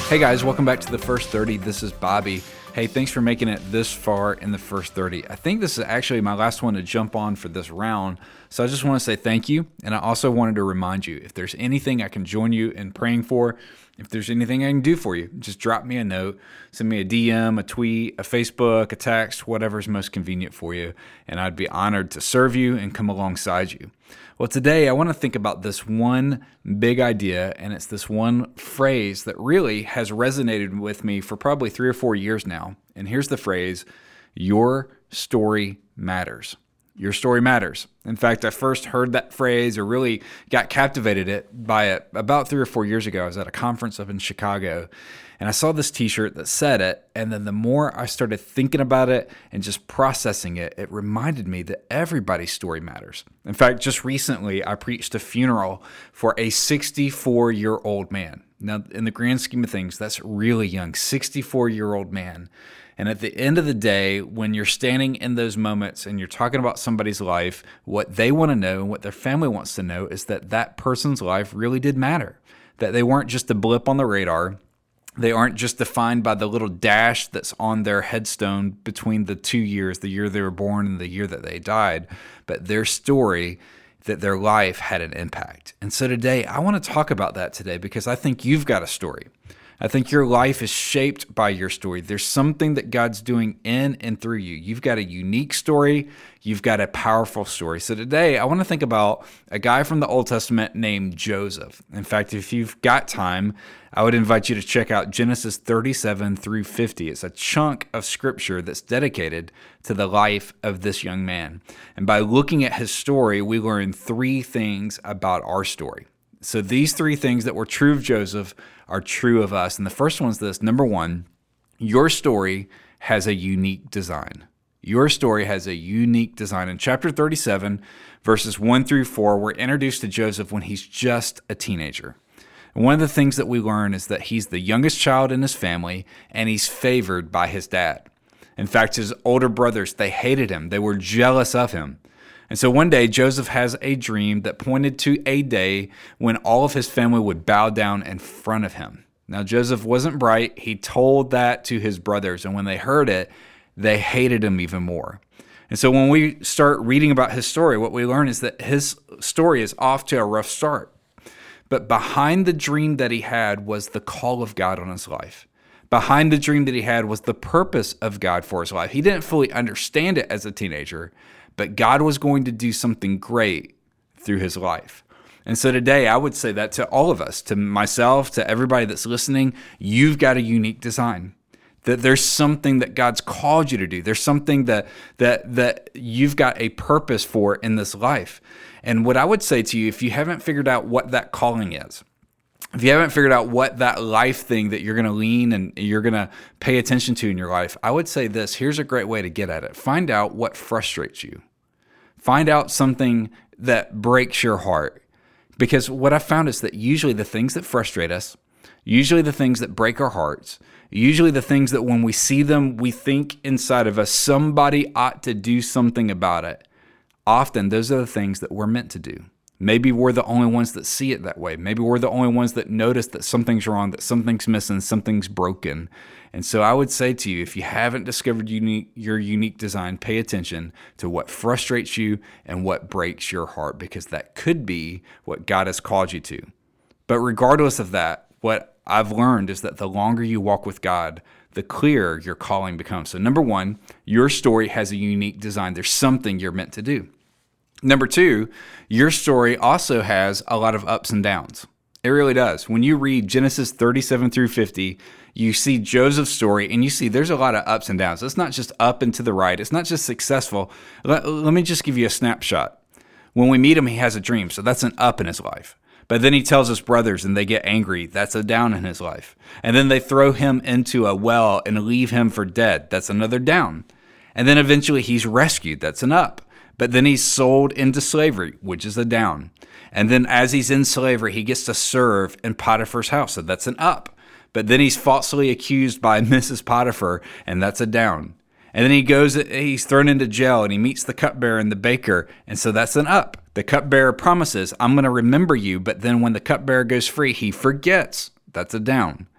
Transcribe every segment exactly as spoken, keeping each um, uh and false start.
Hey guys, welcome back to the First thirty. This is Bobby. Hey, thanks for making it this far in the First thirty. I think this is actually my last one to jump on for this round, so I just want to say thank you. And I also wanted to remind you, if there's anything I can join you in praying for, if there's anything I can do for you, just drop me a note, send me a D M, a tweet, a Facebook, a text, whatever's most convenient for you, and I'd be honored to serve you and come alongside you. Well, today I want to think about this one big idea, and it's this one phrase that really has resonated with me for probably three or four years now. And here's the phrase: your story matters. Your story matters. In fact, I first heard that phrase or really got captivated it by it about three or four years ago. I was at a conference up in Chicago, and I saw this t-shirt that said it. And then the more I started thinking about it and just processing it, it reminded me that everybody's story matters. In fact, just recently, I preached a funeral for a sixty-four-year-old man. Now, in the grand scheme of things, that's really young, sixty-four-year-old man. And at the end of the day, when you're standing in those moments and you're talking about somebody's life, what they want to know and what their family wants to know is that that person's life really did matter, that they weren't just a blip on the radar. They aren't just defined by the little dash that's on their headstone between the two years, the year they were born and the year that they died, but their story, that their life had an impact. And so today, I want to talk about that today because I think you've got a story. I think your life is shaped by your story. There's something that God's doing in and through you. You've got a unique story. You've got a powerful story. So today, I want to think about a guy from the Old Testament named Joseph. In fact, if you've got time, I would invite you to check out Genesis thirty-seven through fifty. It's a chunk of scripture that's dedicated to the life of this young man. And by looking at his story, we learn three things about our story. So these three things that were true of Joseph are true of us. And the first one is this. Number one, your story has a unique design. Your story has a unique design. In chapter thirty-seven, verses one through four, we're introduced to Joseph when he's just a teenager. And one of the things that we learn is that he's the youngest child in his family, and he's favored by his dad. In fact, his older brothers, they hated him. They were jealous of him. And so one day, Joseph has a dream that pointed to a day when all of his family would bow down in front of him. Now, Joseph wasn't bright. He told that to his brothers, and when they heard it, they hated him even more. And so when we start reading about his story, what we learn is that his story is off to a rough start. But behind the dream that he had was the call of God on his life. Behind the dream that he had was the purpose of God for his life. He didn't fully understand it as a teenager, but God was going to do something great through his life. And so today, I would say that to all of us, to myself, to everybody that's listening, you've got a unique design. That there's something that God's called you to do. There's something that that that you've got a purpose for in this life. And what I would say to you, if you haven't figured out what that calling is, if you haven't figured out what that life thing that you're going to lean and you're going to pay attention to in your life, I would say this. Here's a great way to get at it. Find out what frustrates you. Find out something that breaks your heart. Because what I found is that usually the things that frustrate us, usually the things that break our hearts, usually the things that when we see them, we think inside of us, somebody ought to do something about it. Often those are the things that we're meant to do. Maybe we're the only ones that see it that way. Maybe we're the only ones that notice that something's wrong, that something's missing, something's broken. And so I would say to you, if you haven't discovered unique, your unique design, pay attention to what frustrates you and what breaks your heart, because that could be what God has called you to. But regardless of that, what I've learned is that the longer you walk with God, the clearer your calling becomes. So number one, your story has a unique design. There's something you're meant to do. Number two, your story also has a lot of ups and downs. It really does. When you read Genesis thirty-seven through fifty, you see Joseph's story and you see there's a lot of ups and downs. It's not just up and to the right. It's not just successful. Let, let me just give you a snapshot. When we meet him, he has a dream. So that's an up in his life. But then he tells his brothers and they get angry. That's a down in his life. And then they throw him into a well and leave him for dead. That's another down. And then eventually he's rescued. That's an up. But then he's sold into slavery, which is a down. And then as he's in slavery, he gets to serve in Potiphar's house. So that's an up. But then he's falsely accused by Missus Potiphar, and that's a down. And then he goes, he's thrown into jail and he meets the cupbearer and the baker. And so that's an up. The cupbearer promises, I'm going to remember you. But then when the cupbearer goes free, he forgets. That's a down.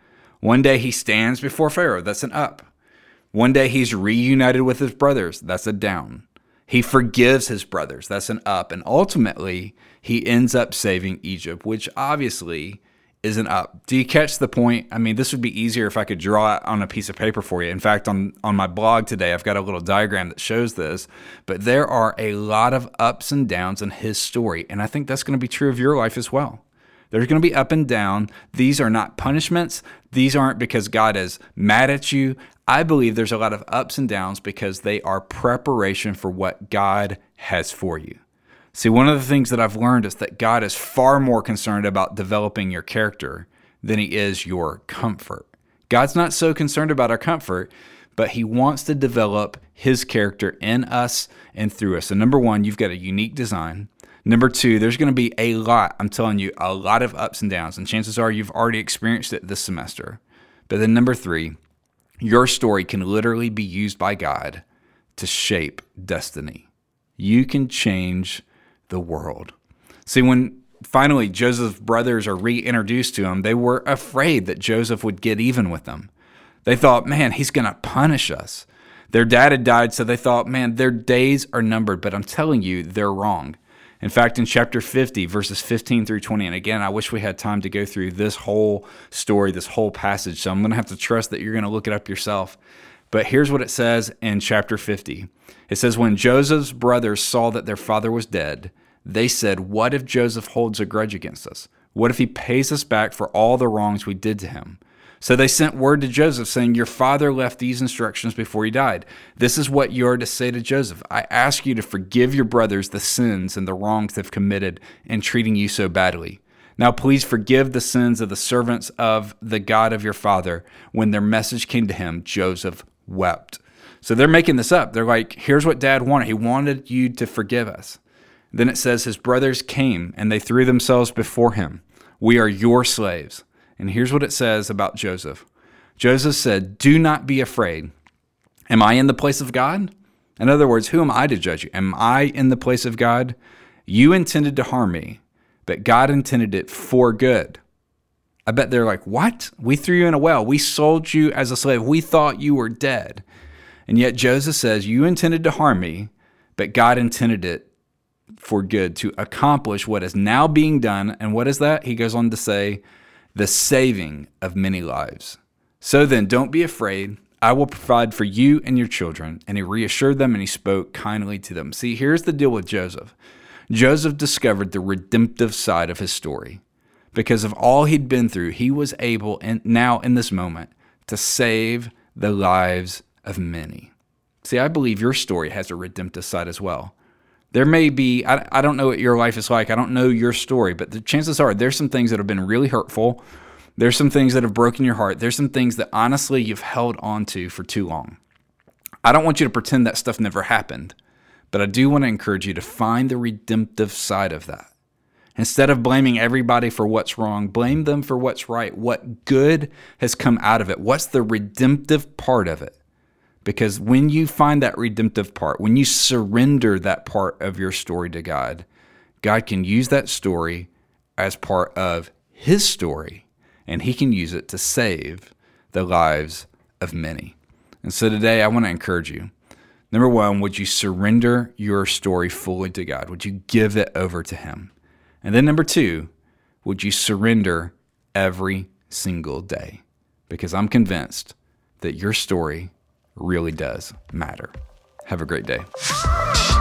One day he stands before Pharaoh. That's an up. One day he's reunited with his brothers. That's a down. He forgives his brothers. That's an up. And ultimately, he ends up saving Egypt, which obviously is an up. Do you catch the point? I mean, this would be easier if I could draw it on a piece of paper for you. In fact, on, on my blog today, I've got a little diagram that shows this. But there are a lot of ups and downs in his story. And I think that's going to be true of your life as well. There's going to be up and down. These are not punishments. These aren't because God is mad at you. I believe there's a lot of ups and downs because they are preparation for what God has for you. See, one of the things that I've learned is that God is far more concerned about developing your character than he is your comfort. God's not so concerned about our comfort, but he wants to develop his character in us and through us. So number one, you've got a unique design. Number two, there's going to be a lot, I'm telling you, a lot of ups and downs. And chances are you've already experienced it this semester. But then number three, your story can literally be used by God to shape destiny. You can change the world. See, when finally Joseph's brothers are reintroduced to him, they were afraid that Joseph would get even with them. They thought, man, he's going to punish us. Their dad had died, so they thought, man, their days are numbered. But I'm telling you, they're wrong. In fact, in chapter fifty, verses fifteen through twenty, and again, I wish we had time to go through this whole story, this whole passage, so I'm going to have to trust that you're going to look it up yourself. But here's what it says in chapter fifty. It says, when Joseph's brothers saw that their father was dead, they said, what if Joseph holds a grudge against us? What if he pays us back for all the wrongs we did to him? So they sent word to Joseph saying, your father left these instructions before he died. This is what you are to say to Joseph. I ask you to forgive your brothers the sins and the wrongs they've committed in treating you so badly. Now please forgive the sins of the servants of the God of your father. When their message came to him, Joseph wept. So they're making this up. They're like, here's what dad wanted. He wanted you to forgive us. Then it says his brothers came and they threw themselves before him. We are your slaves. And here's what it says about Joseph. Joseph said, do not be afraid. Am I in the place of God? In other words, who am I to judge you? Am I in the place of God? You intended to harm me, but God intended it for good. I bet they're like, what? We threw you in a well. We sold you as a slave. We thought you were dead. And yet Joseph says, you intended to harm me, but God intended it for good to accomplish what is now being done. And what is that? He goes on to say, the saving of many lives. So then, don't be afraid. I will provide for you and your children. And he reassured them and he spoke kindly to them. See, here's the deal with Joseph. Joseph discovered the redemptive side of his story. Because of all he'd been through, he was able, in, now in this moment, to save the lives of many. See, I believe your story has a redemptive side as well. There may be, I, I don't know what your life is like. I don't know your story, but the chances are there's some things that have been really hurtful. There's some things that have broken your heart. There's some things that honestly you've held on to for too long. I don't want you to pretend that stuff never happened, but I do want to encourage you to find the redemptive side of that. Instead of blaming everybody for what's wrong, blame them for what's right. What good has come out of it? What's the redemptive part of it? Because when you find that redemptive part, when you surrender that part of your story to God, God can use that story as part of his story, and he can use it to save the lives of many. And so today I want to encourage you. Number one, would you surrender your story fully to God? Would you give it over to him? And then number two, would you surrender every single day? Because I'm convinced that your story really does matter. Have a great day.